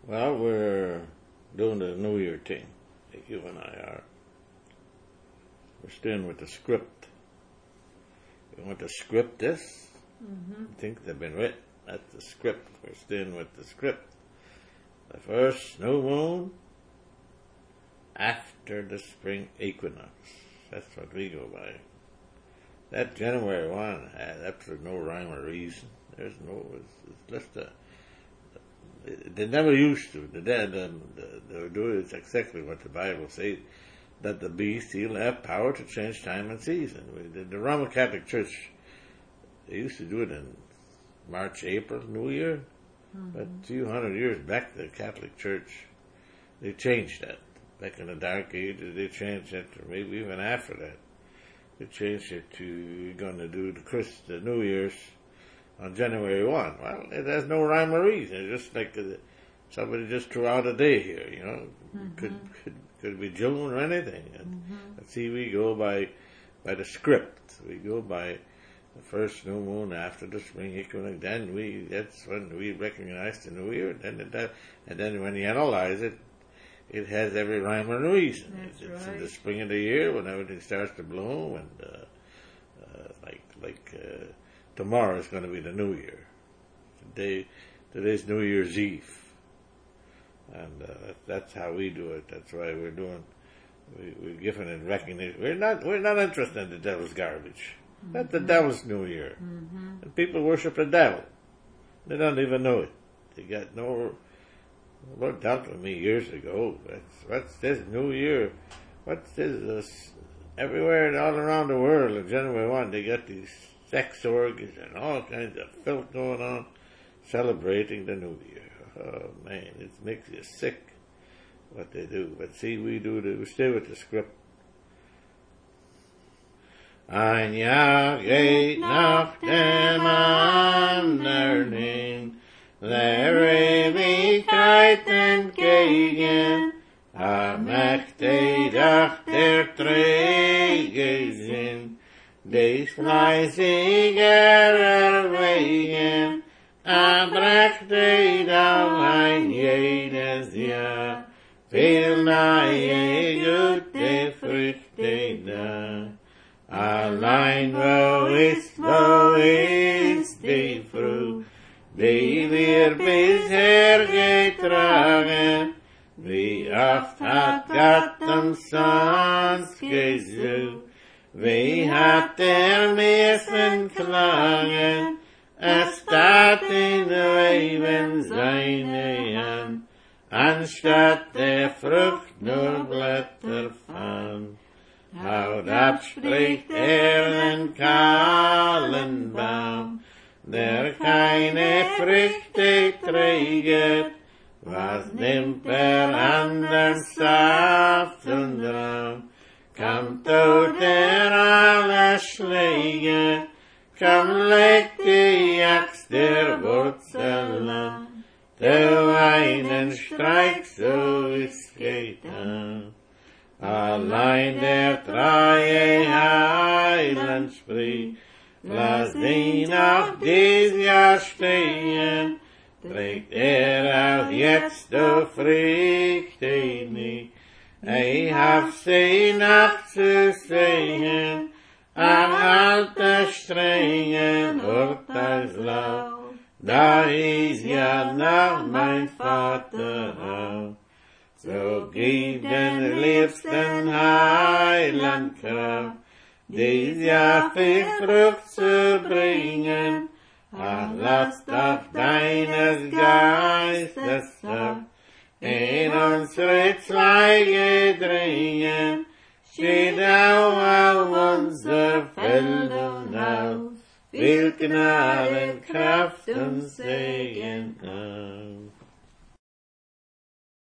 Well, we're doing the New Year thing. You and I are. We're staying with the script. You want to script this? Mm-hmm. I think they've been written. That's the script. We're staying with the script. The first new moon after the spring equinox. That's what we go by. That January 1 had absolutely no rhyme or reason. There's no, it's just a, they never used to. They do it exactly what the Bible says, that the beast, he'll have power to change time and season. The Roman Catholic Church, they used to do it in March, April, New Year. But a few hundred years back, the Catholic Church, they changed that. Back in the Dark Ages, they changed it, or maybe even after that. They changed it to, you're going to do the New Year's on January 1. Well, it has no rhyme or reason. It's just like somebody just threw out a day here, you know. Could be June or anything. And see, we go by the script. We go by the first new moon after the spring equinox. Then that's when we recognize the New Year. And then when you analyze it, it has every rhyme or reason. It's right. In the spring of the year when everything starts to bloom, and tomorrow is going to be the New Year. Today's New Year's Eve, and that's how we do it. That's why we're giving it recognition. We're not interested in the devil's garbage. That's the devil's New Year, and people worship the devil. They don't even know it. They got no. Lord dealt with me years ago. What's this New Year? What's this? Everywhere and all around the world, in January 1, they got these sex orgies and all kinds of filth going on, celebrating the New Year. Oh man, it makes you sick what they do. But see, we stay with the script. Ein Jahr geht nach dem anderen, der Ewigkeit entgegen, mächtig doch der träge Sinn, des fleißiger erwägen, prächtig auch ein jedes Jahr, viel neue gute Früchte da. Allein wo ist die Frucht, die wir bisher getragen? Wie oft hat Gott umsonst gesucht, wie hat müssen klagen, es tat in Leben seine Hand, anstatt der Frucht nur Blätter fand. Haut ab, spricht den kahlen Baum, der keine Früchte trägt. Was nimmt an den Saft und Raum? Kommt tot alle Schläge, komm, leg die Axt der Wurzel an, du einen Streich, so ist getan. Allein der treue Heiland spricht, lass ihn auch dies Jahr stehen, trägt auch jetzt, du Früchte nicht. Ich hab sie nachzusehen, an alter strengen Urteilslauf, da ist ja noch mein Vaterhaus. So gib den liebsten Heiland Kraft, dies Jahr viel Frucht zu bringen. Ach, lass doch deines Geistes Saft in unsere Zweige dringen, steht auch auf unser Feldern auf, viel Gnade, Kraft und Segen auf.